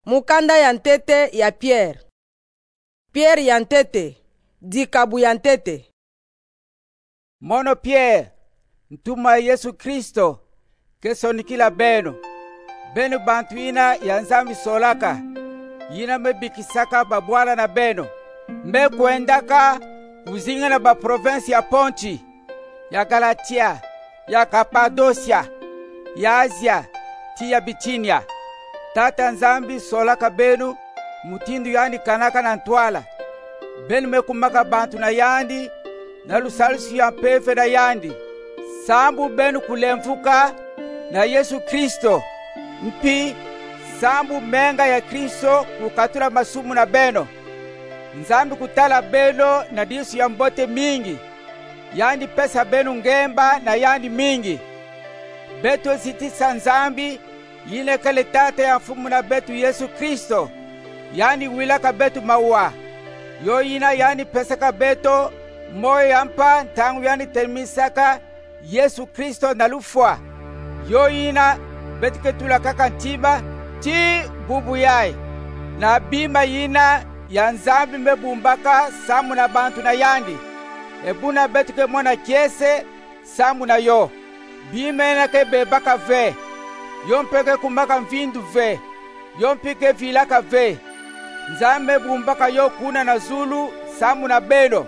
Mukanda ya ntete ya Pierre. Pierre ya ntete, dikabu ya ntete. Mono Pierre, ntuma Yesu Kristo, kesonikila beno bantu ina ya Nzambi solaka, yina mebikisaka babwala na beno, kuendaka kuzinga na ba province ya Ponti, ya Galatia, ya Kapadosia, ya Asia, ti ya Bitinia. Tata Nzambi solaka benu, mutindu yandi kanaka na ntwala. Benu mekumaka bantu na yandi, na lusalisi ya mpefe na yandi. Sambu benu kulemfuka na Yesu Kristo. Mpi, sambu menga ya Kristo kukatula masumu na beno. Nzambi kutala beno na disu ya mbote mingi. Yandi pesa benu ngemba na yandi mingi. Beto zitisa Nzambi, yine kale tata ya mfumu na betu Yesu Kristo. Yani wilaka betu maua. Yo yina yani pesaka beto, moyo yampa tangu yani termisaka Yesu Kristo na lufwa. Yo yina betike tulakaka ntiba, ti bubu yai. Na bima yina ya Nzambi mebumbaka samu na bantu na yandi. Ebuna betike mona kiese samu na yo. Bima yina ke bebaka ve. Yompeke kumaka mvindu ve. Yompike vilaka ve. Nzambe bumbaka yo kuna na zulu samu na beno.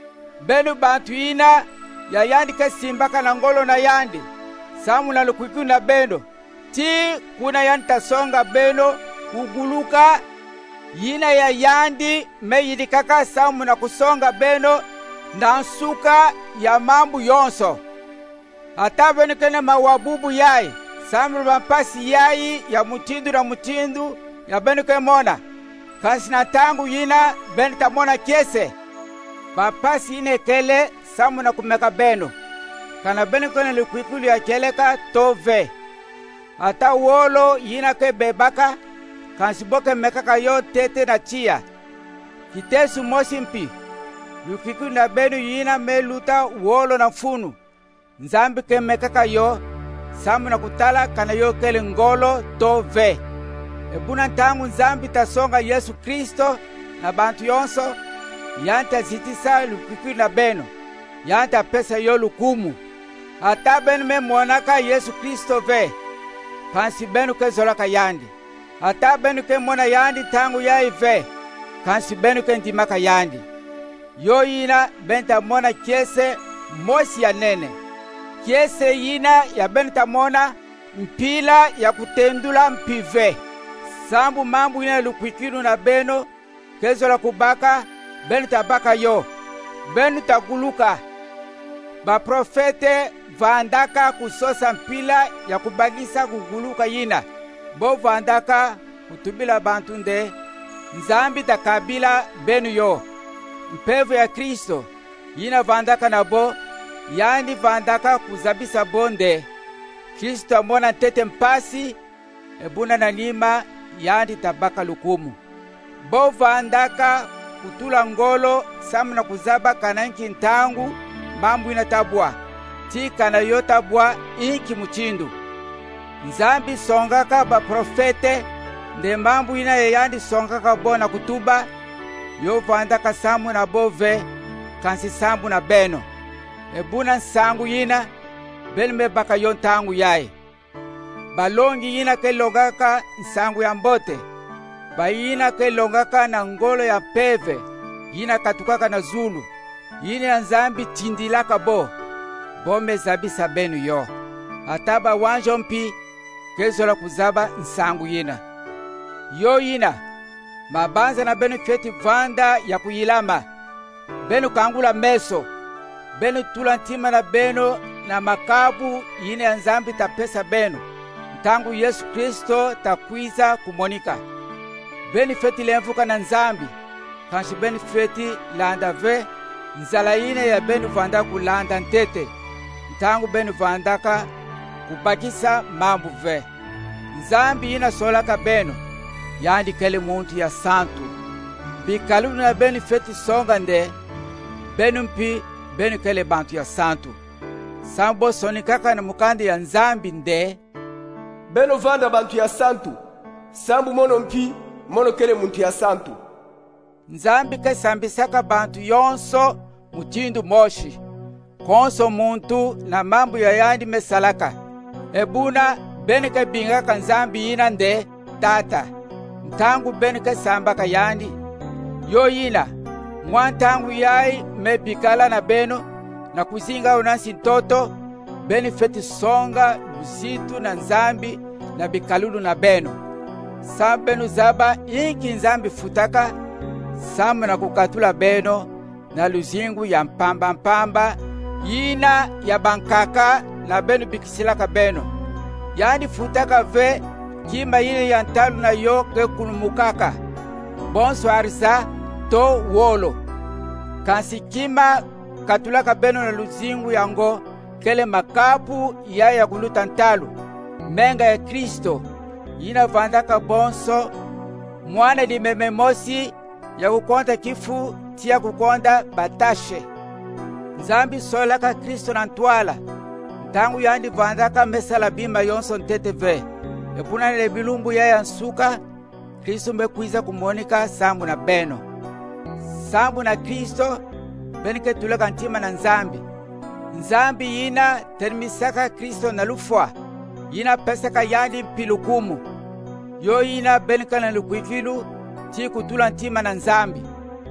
Beno bantu ina ya yandi ke simbaka na ngolo na yandi. Samu na lukwiku na beno. Ti kuna yandi tasonga beno kuguluka. Yina ya yandi meyidikaka samu na kusonga beno na nsuka ya mambu yonso. Hata beno kene mawabubu yai. Samu bampasi yai ya mutindu na mutindu ya beno ke mona. Kasi na tangu yina beno tamona kiese. Bampasi ine kele samu na kumeka beno. Kana beno kene likwikulu ya keleka tove. Hata wolo yina ke bebaka. Kansiboke mekaka yo tete na chia. Kitesu mosimpi. Likwikulu na beno yina meluta wolo na funu. Nzambi ke mekaka yo. Samu na kutala kana yo kele ngolo tove. Ebuna tangu Nzambi tasonga Yesu Kristo na bantu yonso. Yanta zitisa lukwiku na beno. Yanta pesa yo lukumu. Hata benu me monaka Yesu Kristo ve. Kansi benu ke zolaka yandi. Hata benu ke mona yandi tangu yai ve. Kansi benu ke ndimaka yandi. Yo yina benta mona kiese mosi ya nene. Kiese yina ya benu tamona mpila ya kutendula mpive. Sambu mambu yina lukwikiru na beno. Kezola kubaka. Benu tabaka yo. Benu taguluka. Ba profete vandaka kusosa mpila ya kubagisa kuguluka yina. Bo vandaka kutubila bantu nde. Nzambi takabila benu yo. Mpevu ya Kristo. Yina vandaka na bo. Yandi vandaka kuzabisa bonde. Kristo amona ntete mpasi. Ebuna na nima yandi tabaka lukumu. Bo vandaka kutula ngolo samu na kuzaba kananki ntangu mambu ina tabwa. Tika na yo tabwa inki muchindu. Nzambi songaka ba profete nde mambu ina yeyandi songaka bona kutuba. Yo vandaka samu na bove kansi sambu na beno. Ebuna nsangu yina belme baka yo ntangu yai. Balongi yina ke longaka nsangu ya mbote. Bayina ke longaka na ngolo ya peve. Yina katukaka na zulu. Yina ya Nzambi tindilaka bo. Bome zabisa benu yo. Ataba wanjo mpi kezola kuzaba nsangu yina. Yo yina mabanza na benu feti vanda ya kuyilama. Benu kangula meso. Benu tula ntima na beno na makabu yina ya Nzambi tapesa benu. Tangu Yesu Kristo takwiza kumonika. Beni feti lemfuka na Nzambi. Kanshi beni feti landa ve. Nzala ine ya benu vanda kulanda ntete. Tangu benu vandaka kubakisa mambu ve. Nzambi ina solaka benu. Yandi kele muntu ya santu. Bikalu na benu feti songa nde. Benu mpi benu kele bantu ya santu. Sambo sonikaka na mukandi ya Nzambi nde. Beno vanda bantu ya santu. Sambu mono mpi mono kele muntu ya santu. Nzambi kesambisaka bantu yonso mutindu moshi, konso muntu na mambo ya yandi mesalaka. Ebuna bene ke bingaka nzambi ina nde tata, ntangu bene ke sambaka yandi. Yo ina, mwantangu yai mebikala na beno, na kuzinga unansi ntoto, bene feti songa, luzitu na nzambi, na bikalulu na beno. Sambu benu zaba inki nzambi futaka, sambu na kukatula beno, na luzingu ya mpamba, yina ya bankaka, na benu bikisilaka beno. Yani futaka ve, kima yine ya ntalu na yo ke kulumukaka. Bonso arisa, to wolo. Kansi kima katulaka beno na luzingu yango, kele makapu ya kuluta ntalu. Menga ya Kristo, yina vandaka bonso, mwana di mememosi, ya kukonda kifu, tia kukonda batashe. Nzambi solaka Kristo na ntwala, ntangu yandi vandaka mesala bima yonso ntete ve. Epuna nile bilumbu ya nsuka, Kristo mekwiza kumonika sambu na beno. Sambu na Kristo, benike tuleka ntima na nzambi. Nzambi yina termisaka Kristo na lufwa, yina pesaka yandi mpilukumu. Yo yina benike na lukwifilu, ti kutula ntima na nzambi.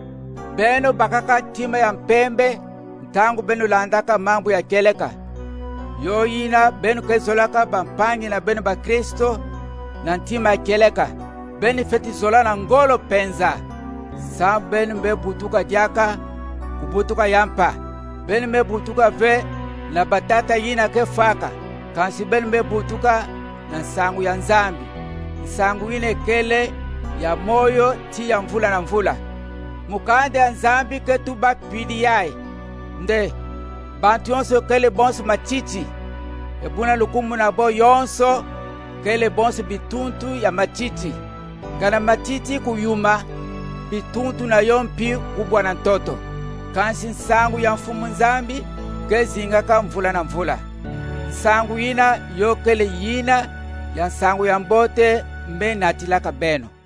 Beno bakaka ntima ya mpembe, ntangu beno landaka mambo ya keleka. Yo yina beno kezolaka bampangi na beno ba Kristo na ntima ya keleka. Beni feti zola na ngolo penza. Sambu beno mbebutuka diaka, kubutuka yampa. Beno mbebutuka ve na batata yina kefaka. Kansi beno mbebutuka na nsangu ya nzambi. Nsangu yine kele ya moyo ti ya mvula na mvula. Mukande ya nzambi ketuba pidi yai. Nde, bantu yonso kele bonso machichi. Ebuna lukumu na bo yonso kele bonso bituntu ya machichi. Kana matiti kuyuma, bituntu na yompi kubwa na ntoto. Kansi nsangu ya mfumu nzambi, kezingaka mvula na mvula. Nsangu yina yokele yina, ya nsangu ya mbote mbe natilaka beno.